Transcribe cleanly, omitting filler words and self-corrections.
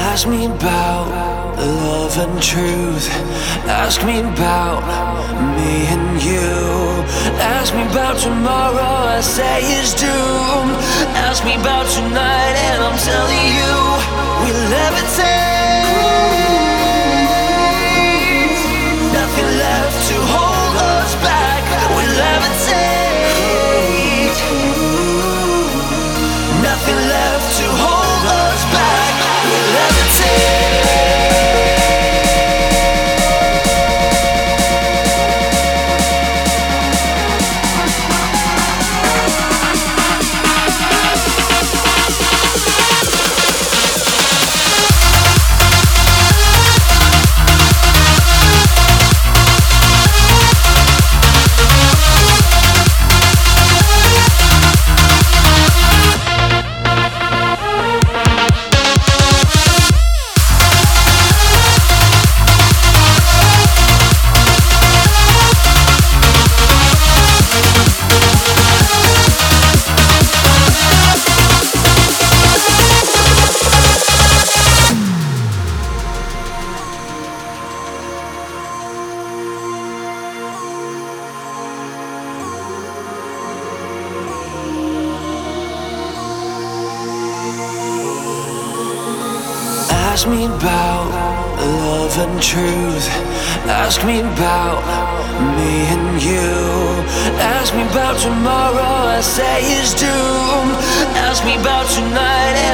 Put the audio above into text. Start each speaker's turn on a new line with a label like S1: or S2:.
S1: Ask me about love and truth. Ask me about me and you. Ask me about tomorrow, I say it's doomed. Ask me about tonight, and I'm telling you, we levitate. Nothing left to hold us back. We levitate. Nothing left to hold us back. We levitate. Ask me about love and truth. Ask me about me and you. Ask me about tomorrow, I say it's doomed. Ask me about tonight.